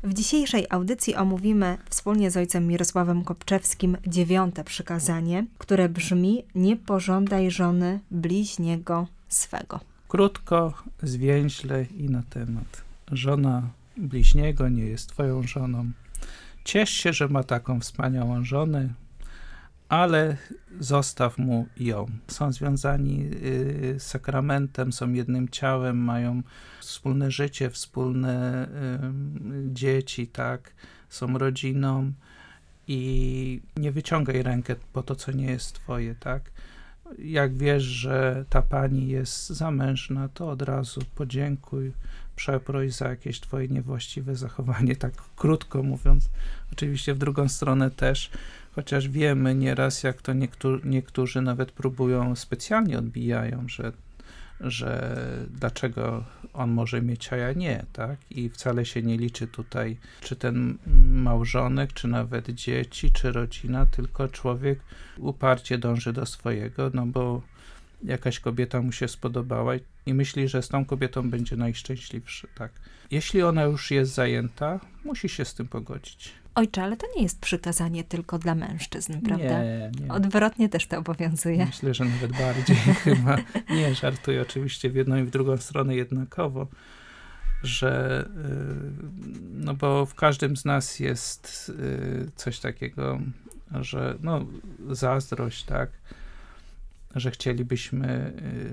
W dzisiejszej audycji omówimy wspólnie z ojcem Mirosławem Kopczewskim 9. przykazanie, które brzmi: nie pożądaj żony bliźniego swego. Krótko, zwięźle i na temat. Żona bliźniego nie jest twoją żoną. Ciesz się, że ma taką wspaniałą żonę, ale zostaw mu ją. Są związani z sakramentem, są jednym ciałem, mają wspólne życie, wspólne dzieci, tak? Są rodziną i nie wyciągaj rękę po to, co nie jest twoje, tak? Jak wiesz, że ta pani jest zamężna, to od razu podziękuj, przeproś za jakieś twoje niewłaściwe zachowanie, tak krótko mówiąc. Oczywiście w drugą stronę też, chociaż wiemy nieraz, jak to niektórzy nawet próbują, specjalnie odbijają, że dlaczego on może mieć, a ja nie, tak? I wcale się nie liczy tutaj, czy ten małżonek, czy nawet dzieci, czy rodzina, tylko człowiek uparcie dąży do swojego, no bo jakaś kobieta mu się spodobała i myśli, że z tą kobietą będzie najszczęśliwszy, tak? Jeśli ona już jest zajęta, musi się z tym pogodzić. Ojcze, ale to nie jest przykazanie tylko dla mężczyzn, prawda? Nie. Odwrotnie też to obowiązuje. Myślę, że nawet bardziej chyba. Nie, żartuję oczywiście w jedną i w drugą stronę jednakowo, że no bo w każdym z nas jest coś takiego, że no zazdrość, tak, że chcielibyśmy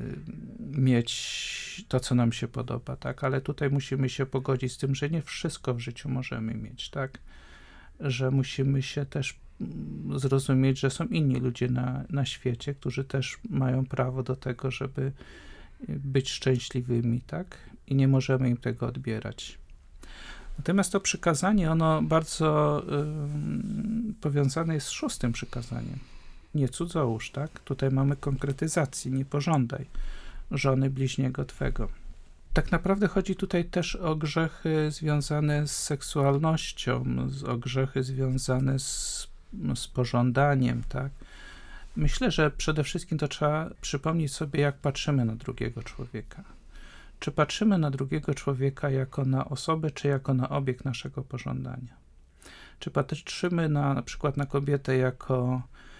mieć to, co nam się podoba, tak, ale tutaj musimy się pogodzić z tym, że nie wszystko w życiu możemy mieć, tak, że musimy się też zrozumieć, że są inni ludzie na świecie, którzy też mają prawo do tego, żeby być szczęśliwymi, tak? I nie możemy im tego odbierać. Natomiast to przykazanie, ono bardzo powiązane jest z 6. przykazaniem. Nie cudzołóż, tak? Tutaj mamy konkretyzację, nie pożądaj żony bliźniego twego. Tak naprawdę chodzi tutaj też o grzechy związane z seksualnością, o grzechy związane z pożądaniem, tak? Myślę, że przede wszystkim to trzeba przypomnieć sobie, jak patrzymy na drugiego człowieka. Czy patrzymy na drugiego człowieka jako na osobę, czy jako na obiekt naszego pożądania? Czy patrzymy na przykład na kobietę jako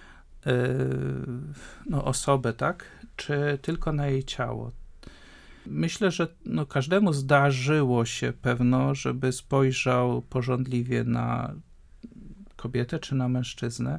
osobę, tak? Czy tylko na jej ciało? Myślę, że każdemu zdarzyło się pewno, żeby spojrzał pożądliwie na kobietę czy na mężczyznę,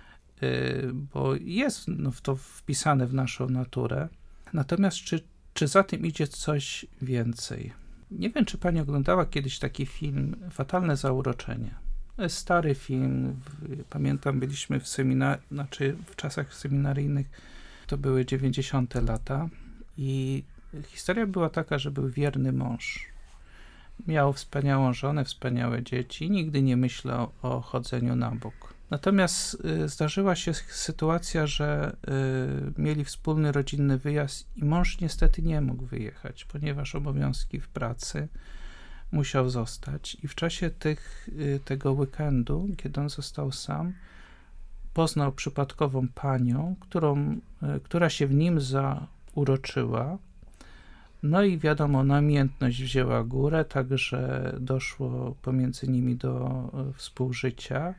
bo jest to wpisane w naszą naturę. Natomiast czy za tym idzie coś więcej? Nie wiem, czy pani oglądała kiedyś taki film Fatalne zauroczenie. To jest stary film. Pamiętam, byliśmy w czasach seminaryjnych, to były 90. lata i historia była taka, że był wierny mąż. Miał wspaniałą żonę, wspaniałe dzieci i nigdy nie myślał o chodzeniu na bok. Natomiast zdarzyła się sytuacja, że mieli wspólny rodzinny wyjazd i mąż niestety nie mógł wyjechać, ponieważ obowiązki w pracy musiał zostać. I w czasie tego weekendu, kiedy on został sam, poznał przypadkową panią, która się w nim zauroczyła. No i wiadomo, namiętność wzięła górę, także doszło pomiędzy nimi do współżycia.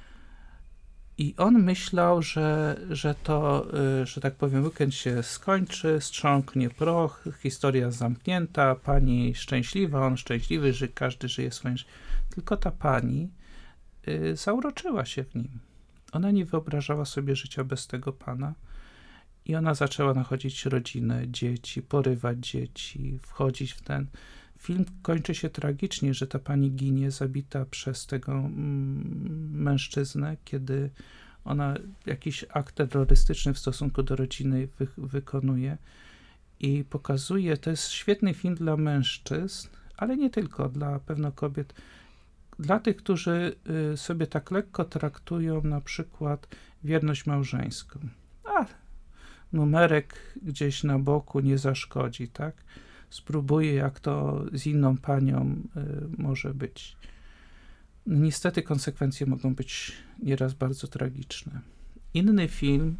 I on myślał, że tak powiem, weekend się skończy, strząknie proch, historia zamknięta, pani szczęśliwa, on szczęśliwy, że każdy żyje swoim życiem. Tylko ta pani zauroczyła się w nim. Ona nie wyobrażała sobie życia bez tego pana. I ona zaczęła nachodzić rodzinę, dzieci, porywać dzieci, wchodzić w ten... Film kończy się tragicznie, że ta pani ginie zabita przez tego mężczyznę, kiedy ona jakiś akt terrorystyczny w stosunku do rodziny wykonuje i pokazuje, to jest świetny film dla mężczyzn, ale nie tylko, dla pewno kobiet, dla tych, którzy sobie tak lekko traktują na przykład wierność małżeńską. Numerek gdzieś na boku nie zaszkodzi, tak? Spróbuję, jak to z inną panią może być. Niestety konsekwencje mogą być nieraz bardzo tragiczne. Inny film,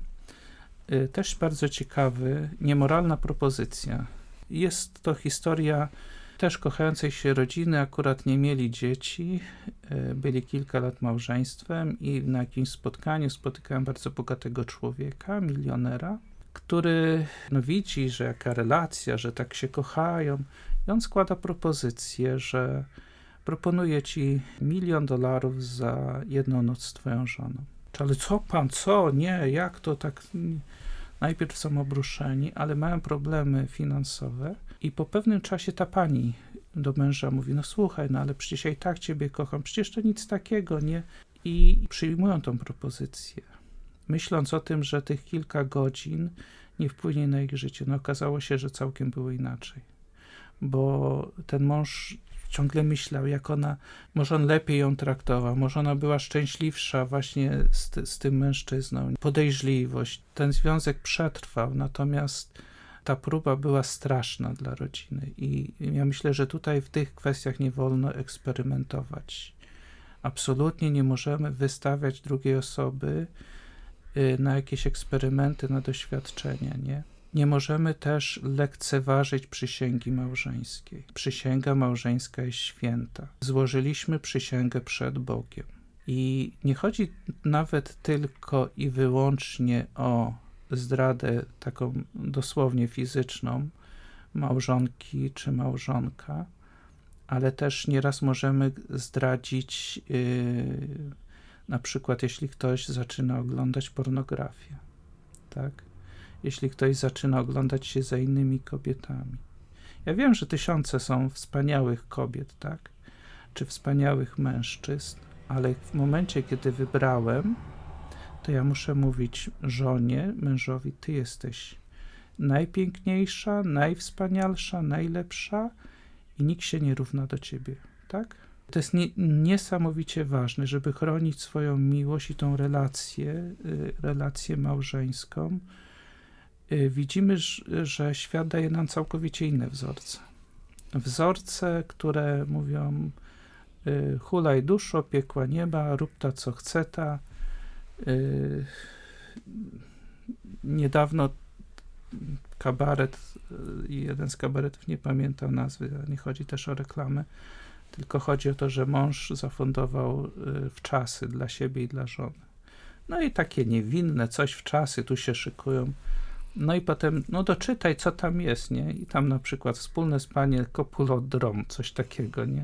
też bardzo ciekawy, Niemoralna propozycja. Jest to historia też kochającej się rodziny, akurat nie mieli dzieci, byli kilka lat małżeństwem i na jakimś spotkaniu spotykałem bardzo bogatego człowieka, milionera, który widzi, że jaka relacja, że tak się kochają i on składa propozycję, że proponuje ci $1 milion za jedną noc z twoją żoną. Ale co pan, co? Nie, jak to tak? Najpierw są obruszeni, ale mają problemy finansowe i po pewnym czasie ta pani do męża mówi, no słuchaj, no ale przecież ja i tak ciebie kocham, przecież to nic takiego, nie? I przyjmują tą propozycję, myśląc o tym, że tych kilka godzin nie wpłynie na ich życie. No okazało się, że całkiem było inaczej, bo ten mąż ciągle myślał, jak ona, może on lepiej ją traktował, może ona była szczęśliwsza właśnie z tym mężczyzną. Podejrzliwość, ten związek przetrwał, natomiast ta próba była straszna dla rodziny i ja myślę, że tutaj w tych kwestiach nie wolno eksperymentować. Absolutnie nie możemy wystawiać drugiej osoby na jakieś eksperymenty, na doświadczenia, nie? Nie możemy też lekceważyć przysięgi małżeńskiej. Przysięga małżeńska jest święta. Złożyliśmy przysięgę przed Bogiem. I nie chodzi nawet tylko i wyłącznie o zdradę taką dosłownie fizyczną małżonki czy małżonka, ale też nieraz możemy zdradzić, na przykład jeśli ktoś zaczyna oglądać pornografię, tak? Jeśli ktoś zaczyna oglądać się za innymi kobietami. Ja wiem, że tysiące są wspaniałych kobiet, tak? Czy wspaniałych mężczyzn, ale w momencie, kiedy wybrałem, to ja muszę mówić żonie, mężowi, ty jesteś najpiękniejsza, najwspanialsza, najlepsza i nikt się nie równa do ciebie, tak? To jest niesamowicie ważne, żeby chronić swoją miłość i tą relację małżeńską. Widzimy, że świat daje nam całkowicie inne wzorce. Wzorce, które mówią hulaj duszo, piekła nieba, rób ta co chce ta. Niedawno kabaret, jeden z kabaretów, nie pamiętam nazwy, nie chodzi też o reklamę, tylko chodzi o to, że mąż zafundował wczasy dla siebie i dla żony. No i takie niewinne, coś wczasy, tu się szykują. No i potem, no doczytaj, co tam jest, nie? I tam na przykład wspólne spanie kopulodrom, coś takiego, nie?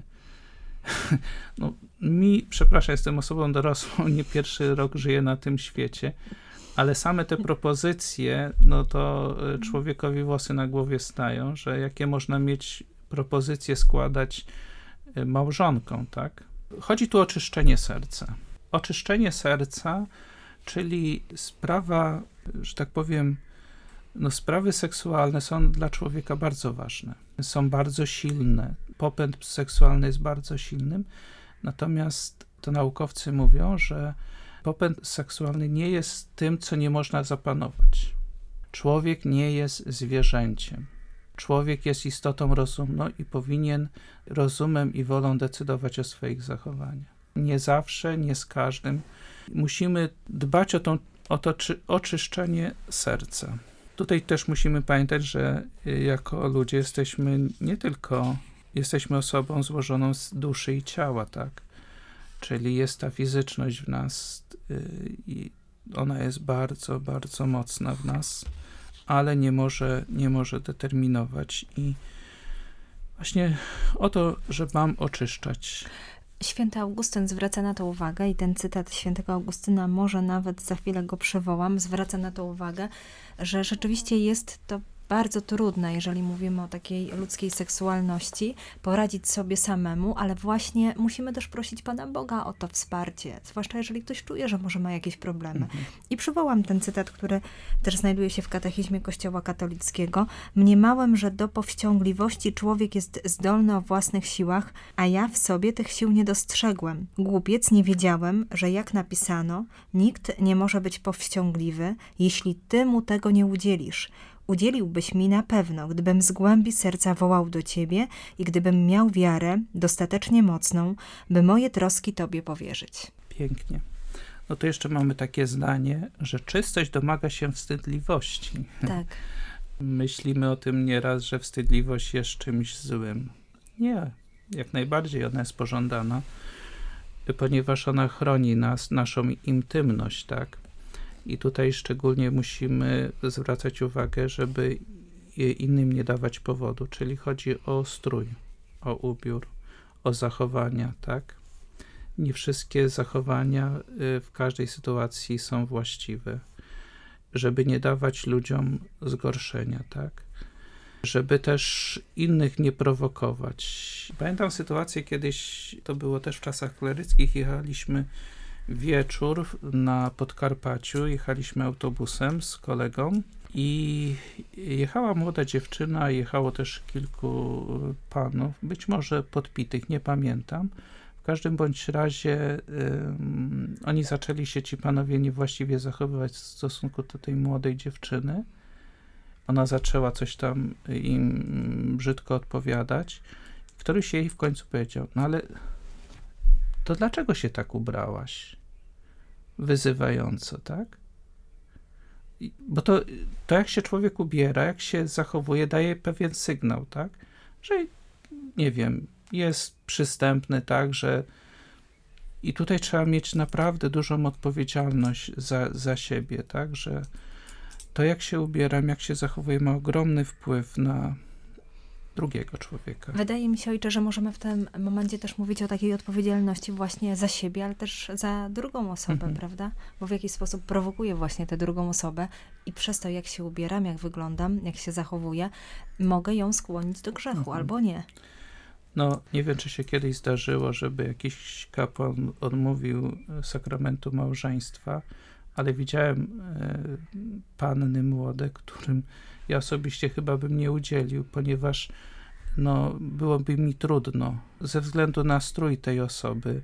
No przepraszam, jestem osobą dorosłą, nie pierwszy rok żyję na tym świecie, ale same te propozycje, no to człowiekowi włosy na głowie stają, że jakie można mieć propozycje składać małżonkom, tak? Chodzi tu o oczyszczenie serca. Oczyszczenie serca, czyli sprawa, że tak powiem, no sprawy seksualne są dla człowieka bardzo ważne. Są bardzo silne. Popęd seksualny jest bardzo silnym, natomiast to naukowcy mówią, że popęd seksualny nie jest tym, co nie można zapanować. Człowiek nie jest zwierzęciem. Człowiek jest istotą rozumną i powinien rozumem i wolą decydować o swoich zachowaniach. Nie zawsze, nie z każdym. Musimy dbać o to oczyszczenie serca. Tutaj też musimy pamiętać, że jako ludzie jesteśmy osobą złożoną z duszy i ciała, tak? Czyli jest ta fizyczność w nas i ona jest bardzo, bardzo mocna w nas, ale nie może determinować i właśnie o to, że mam oczyszczać. Święty Augustyn zwraca na to uwagę i ten cytat świętego Augustyna, może nawet za chwilę go przywołam, zwraca na to uwagę, że rzeczywiście jest to bardzo trudne, jeżeli mówimy o takiej ludzkiej seksualności, poradzić sobie samemu, ale właśnie musimy też prosić Pana Boga o to wsparcie, zwłaszcza jeżeli ktoś czuje, że może ma jakieś problemy. I przywołam ten cytat, który też znajduje się w katechizmie Kościoła katolickiego. Mniemałem, że do powściągliwości człowiek jest zdolny o własnych siłach, a ja w sobie tych sił nie dostrzegłem. Głupiec, nie wiedziałem, że jak napisano, nikt nie może być powściągliwy, jeśli ty mu tego nie udzielisz. Udzieliłbyś mi na pewno, gdybym z głębi serca wołał do Ciebie i gdybym miał wiarę dostatecznie mocną, by moje troski Tobie powierzyć. Pięknie. No to jeszcze mamy takie zdanie, że czystość domaga się wstydliwości. Tak. Myślimy o tym nieraz, że wstydliwość jest czymś złym. Nie, jak najbardziej ona jest pożądana, ponieważ ona chroni nas, naszą intymność, tak? I tutaj szczególnie musimy zwracać uwagę, żeby innym nie dawać powodu, czyli chodzi o strój, o ubiór, o zachowania, tak? Nie wszystkie zachowania w każdej sytuacji są właściwe, żeby nie dawać ludziom zgorszenia, tak? Żeby też innych nie prowokować. Pamiętam sytuację kiedyś, to było też w czasach kleryckich, jechaliśmy wieczór na Podkarpaciu, jechaliśmy autobusem z kolegą i jechała młoda dziewczyna, jechało też kilku panów, być może podpitych, nie pamiętam. W każdym bądź razie oni zaczęli się, ci panowie, niewłaściwie zachowywać w stosunku do tej młodej dziewczyny. Ona zaczęła coś tam im brzydko odpowiadać. Któryś jej w końcu powiedział, no ale to dlaczego się tak ubrałaś? Wyzywająco, tak? Bo to jak się człowiek ubiera, jak się zachowuje, daje pewien sygnał, tak? Że, nie wiem, jest przystępny, tak, że i tutaj trzeba mieć naprawdę dużą odpowiedzialność za siebie, tak, że to jak się ubieram, jak się zachowuję, ma ogromny wpływ na drugiego człowieka. Wydaje mi się, ojcze, że możemy w tym momencie też mówić o takiej odpowiedzialności właśnie za siebie, ale też za drugą osobę, prawda? Bo w jakiś sposób prowokuję właśnie tę drugą osobę i przez to, jak się ubieram, jak wyglądam, jak się zachowuję, mogę ją skłonić do grzechu, albo nie. No, nie wiem, czy się kiedyś zdarzyło, żeby jakiś kapłan odmówił sakramentu małżeństwa, ale widziałem panny młode, którym ja osobiście chyba bym nie udzielił, ponieważ no, byłoby mi trudno ze względu na strój tej osoby,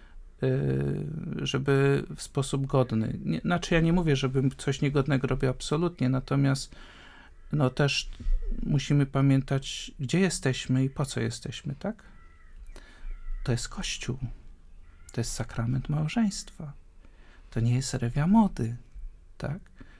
żeby w sposób godny. Znaczy ja nie mówię, żebym coś niegodnego robił absolutnie, natomiast no też musimy pamiętać, gdzie jesteśmy i po co jesteśmy, tak? To jest Kościół. To jest sakrament małżeństwa. To nie jest rewia mody, tak?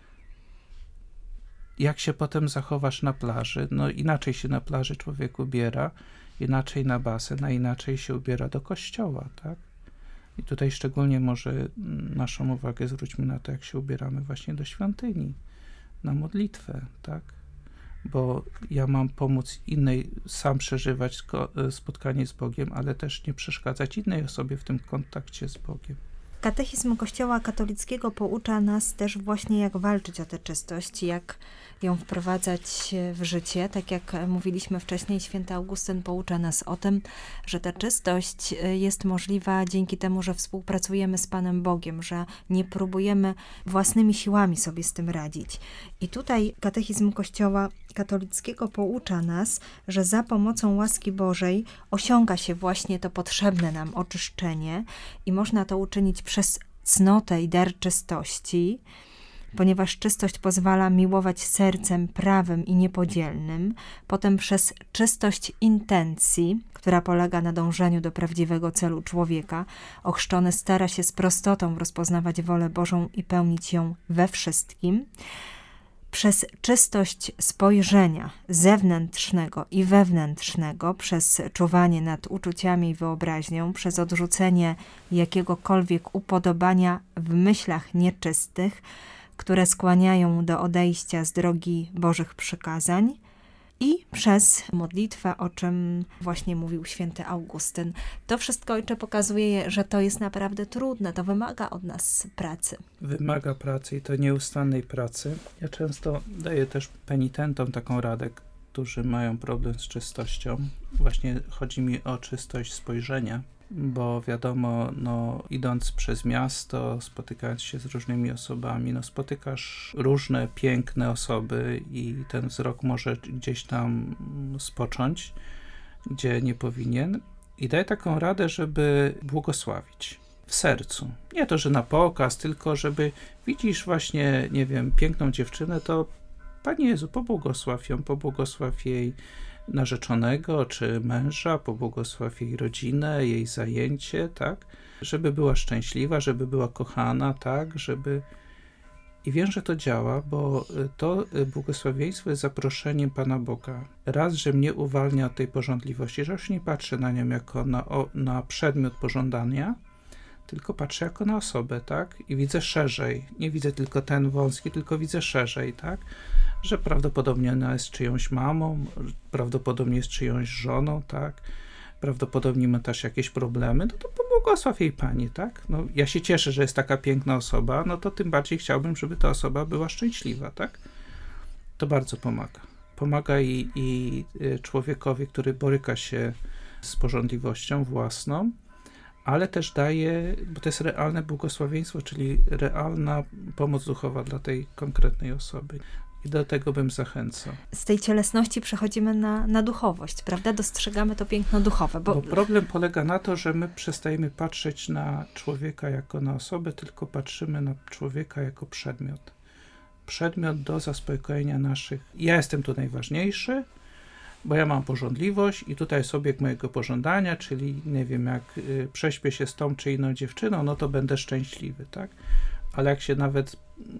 Jak się potem zachowasz na plaży? No inaczej się na plaży człowiek ubiera, inaczej na basen, a inaczej się ubiera do kościoła, tak? I tutaj szczególnie może naszą uwagę zwróćmy na to, jak się ubieramy właśnie do świątyni, na modlitwę, tak? Bo ja mam pomóc innej, sam przeżywać spotkanie z Bogiem, ale też nie przeszkadzać innej osobie w tym kontakcie z Bogiem. Katechizm Kościoła katolickiego poucza nas też właśnie, jak walczyć o tę czystość, jak ją wprowadzać w życie. Tak jak mówiliśmy wcześniej, święty Augustyn poucza nas o tym, że ta czystość jest możliwa dzięki temu, że współpracujemy z Panem Bogiem, że nie próbujemy własnymi siłami sobie z tym radzić. I tutaj katechizm Kościoła katolickiego poucza nas, że za pomocą łaski Bożej osiąga się właśnie to potrzebne nam oczyszczenie i można to uczynić przez cnotę i dar czystości, ponieważ czystość pozwala miłować sercem prawym i niepodzielnym, potem przez czystość intencji, która polega na dążeniu do prawdziwego celu człowieka. Ochrzczony stara się z prostotą rozpoznawać wolę Bożą i pełnić ją we wszystkim. Przez czystość spojrzenia zewnętrznego i wewnętrznego, przez czuwanie nad uczuciami i wyobraźnią, przez odrzucenie jakiegokolwiek upodobania w myślach nieczystych, które skłaniają do odejścia z drogi Bożych przykazań, i przez modlitwę, o czym właśnie mówił święty Augustyn. To wszystko, ojcze, pokazuje, że to jest naprawdę trudne, to wymaga od nas pracy. Wymaga pracy i to nieustannej pracy. Ja często daję też penitentom taką radę, którzy mają problem z czystością. Właśnie chodzi mi o czystość spojrzenia, bo wiadomo, no, idąc przez miasto, spotykając się z różnymi osobami, no, spotykasz różne piękne osoby i ten wzrok może gdzieś tam spocząć, gdzie nie powinien. I daję taką radę, żeby błogosławić w sercu. Nie to, że na pokaz, tylko żeby widzisz właśnie, nie wiem, piękną dziewczynę, to Panie Jezu, pobłogosław jej narzeczonego czy męża, pobłogosław jej rodzinę, jej zajęcie, tak? Żeby była szczęśliwa, żeby była kochana, tak? Żeby I wiem, że to działa, bo to błogosławieństwo jest zaproszeniem Pana Boga. Raz, że mnie uwalnia od tej pożądliwości, że już nie patrzę na nią jako na przedmiot pożądania, tylko patrzę jako na osobę, tak? I widzę szerzej. Nie widzę tylko ten wąski, tylko widzę szerzej, tak? Że prawdopodobnie ona jest czyjąś mamą, prawdopodobnie jest czyjąś żoną, tak? Prawdopodobnie ma też jakieś problemy, no to pobłogosław jej Pani, tak? No, ja się cieszę, że jest taka piękna osoba, no to tym bardziej chciałbym, żeby ta osoba była szczęśliwa, tak? To bardzo pomaga. Pomaga i człowiekowi, który boryka się z pożądliwością własną, ale też daje, bo to jest realne błogosławieństwo, czyli realna pomoc duchowa dla tej konkretnej osoby. I do tego bym zachęcał. Z tej cielesności przechodzimy na duchowość, prawda? Dostrzegamy to piękno duchowe. Bo problem polega na to, że my przestajemy patrzeć na człowieka jako na osobę, tylko patrzymy na człowieka jako przedmiot. Przedmiot do zaspokojenia naszych. Ja jestem tu najważniejszy, bo ja mam pożądliwość i tutaj jest obiekt mojego pożądania, czyli nie wiem, jak prześpię się z tą czy inną dziewczyną, no to będę szczęśliwy, tak? Ale jak się nawet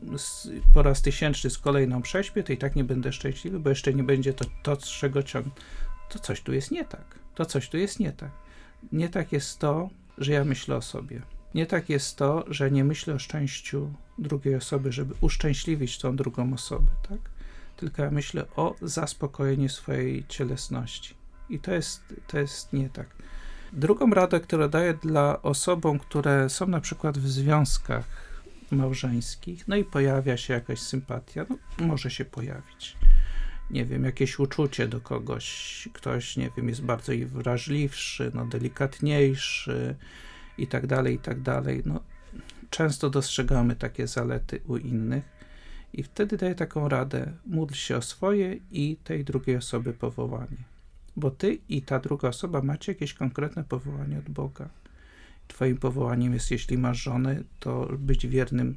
po raz 1000 z kolejną prześpię, to i tak nie będę szczęśliwy, bo jeszcze nie będzie to z czego ciągnę. To coś tu jest nie tak. To coś tu jest nie tak. Nie tak jest to, że ja myślę o sobie. Nie tak jest to, że nie myślę o szczęściu drugiej osoby, żeby uszczęśliwić tą drugą osobę, tak? Tylko ja myślę o zaspokojeniu swojej cielesności. I to jest nie tak. Drugą radę, którą daję dla osobom, które są na przykład w związkach małżeńskich, no i pojawia się jakaś sympatia, no może się pojawić. Nie wiem, jakieś uczucie do kogoś, ktoś, nie wiem, jest bardzo wrażliwszy, no delikatniejszy i tak dalej, no często dostrzegamy takie zalety u innych i wtedy daję taką radę, módl się o swoje i tej drugiej osoby powołanie, bo ty i ta druga osoba macie jakieś konkretne powołanie od Boga. Twoim powołaniem jest, jeśli masz żonę, to być wiernym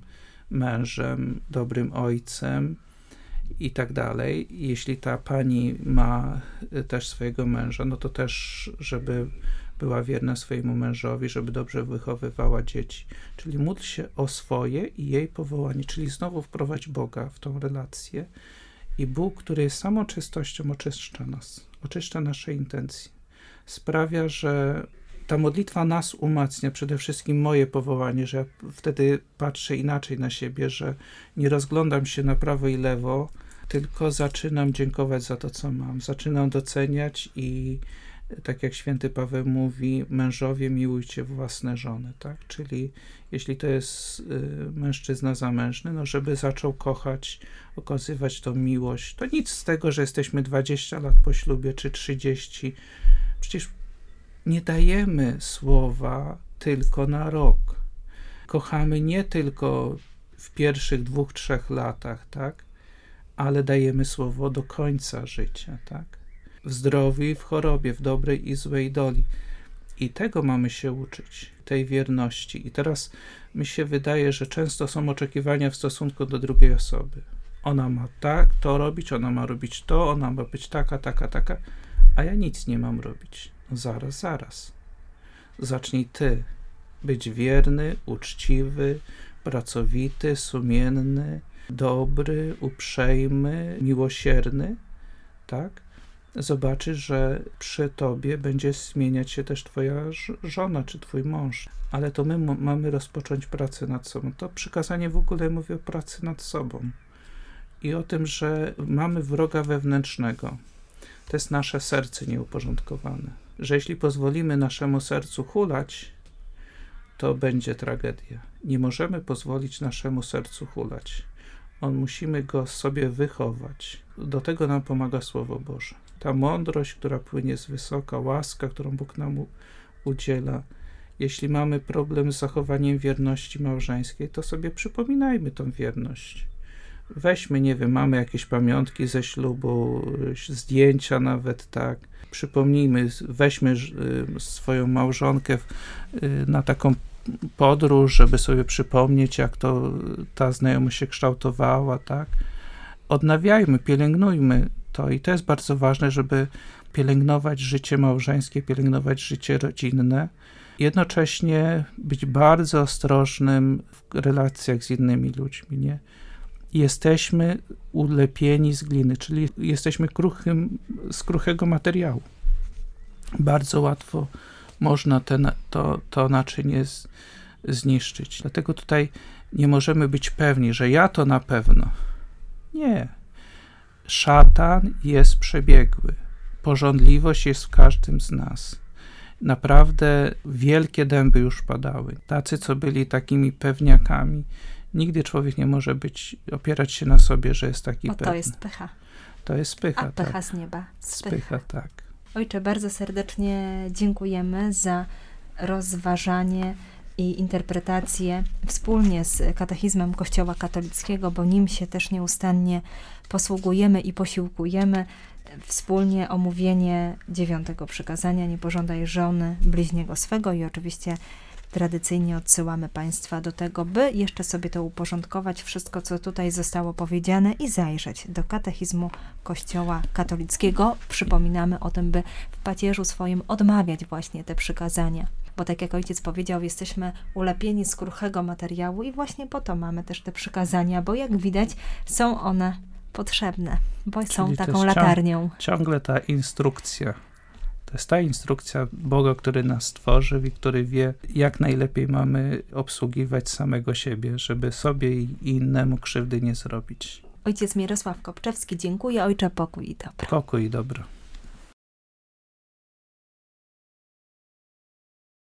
mężem, dobrym ojcem i tak dalej. Jeśli ta pani ma też swojego męża, no to też, żeby była wierna swojemu mężowi, żeby dobrze wychowywała dzieci. Czyli módl się o swoje i jej powołanie, czyli znowu wprowadź Boga w tą relację i Bóg, który jest samą czystością, oczyszcza nas, oczyszcza nasze intencje. Sprawia, że ta modlitwa nas umacnia, przede wszystkim moje powołanie, że ja wtedy patrzę inaczej na siebie, że nie rozglądam się na prawo i lewo, tylko zaczynam dziękować za to, co mam. Zaczynam doceniać i tak jak święty Paweł mówi, mężowie miłujcie własne żony, tak? Czyli jeśli to jest mężczyzna zamężny, no żeby zaczął kochać, okazywać tą miłość. To nic z tego, że jesteśmy 20 lat po ślubie, czy 30. Przecież nie dajemy słowa tylko na rok. Kochamy nie tylko w pierwszych 2-3 latach, tak? Ale dajemy słowo do końca życia, tak? W zdrowiu i w chorobie, w dobrej i złej doli. I tego mamy się uczyć, tej wierności. I teraz mi się wydaje, że często są oczekiwania w stosunku do drugiej osoby. Ona ma tak, to robić, ona ma robić to, ona ma być taka, a ja nic nie mam robić. No zaraz. Zacznij ty być wierny, uczciwy, pracowity, sumienny, dobry, uprzejmy, miłosierny, tak? Zobaczysz, że przy tobie będzie zmieniać się też twoja żona czy twój mąż. Ale to my mamy rozpocząć pracę nad sobą. To przykazanie w ogóle mówi o pracy nad sobą i o tym, że mamy wroga wewnętrznego. To jest nasze serce nieuporządkowane. Że jeśli pozwolimy naszemu sercu hulać, to będzie tragedia. Nie możemy pozwolić naszemu sercu hulać. Musimy go sobie wychować. Do tego nam pomaga Słowo Boże. Ta mądrość, która płynie z wysoka, łaska, którą Bóg nam udziela. Jeśli mamy problem z zachowaniem wierności małżeńskiej, to sobie przypominajmy tą wierność. Weźmy, nie wiem, mamy jakieś pamiątki ze ślubu, zdjęcia nawet, tak. Przypomnijmy, weźmy swoją małżonkę na taką podróż, żeby sobie przypomnieć, jak to ta znajomość się kształtowała, tak. Odnawiajmy, pielęgnujmy to i to jest bardzo ważne, żeby pielęgnować życie małżeńskie, pielęgnować życie rodzinne, jednocześnie być bardzo ostrożnym w relacjach z innymi ludźmi, nie? jesteśmy ulepieni z gliny, czyli jesteśmy z kruchego materiału. Bardzo łatwo można to naczynie zniszczyć. Dlatego tutaj nie możemy być pewni, że ja to na pewno. Nie. Szatan jest przebiegły. Pożądliwość jest w każdym z nas. Naprawdę wielkie dęby już padały. Tacy, co byli takimi pewniakami. Nigdy człowiek nie może opierać się na sobie, że jest taki pewny. To jest pycha. To jest pycha, a pycha tak. z nieba. Spycha, tak. Ojcze, bardzo serdecznie dziękujemy za rozważanie i interpretację wspólnie z katechizmem Kościoła katolickiego, bo nim się też nieustannie posługujemy i posiłkujemy. Wspólnie omówienie 9 przykazania: nie pożądaj żony bliźniego swego, i oczywiście tradycyjnie odsyłamy Państwa do tego, by jeszcze sobie to uporządkować, wszystko, co tutaj zostało powiedziane, i zajrzeć do katechizmu Kościoła katolickiego. Przypominamy o tym, by w pacierzu swoim odmawiać właśnie te przykazania. Bo tak jak ojciec powiedział, jesteśmy ulepieni z kruchego materiału i właśnie po to mamy też te przykazania, bo jak widać, są one potrzebne, bo czyli są taką latarnią. Ciągle ta instrukcja. To jest ta instrukcja Boga, który nas stworzył i który wie, jak najlepiej mamy obsługiwać samego siebie, żeby sobie i innemu krzywdy nie zrobić. Ojciec Mirosław Kopczewski, dziękuję. Ojcze, pokój i dobro. Pokój i dobro.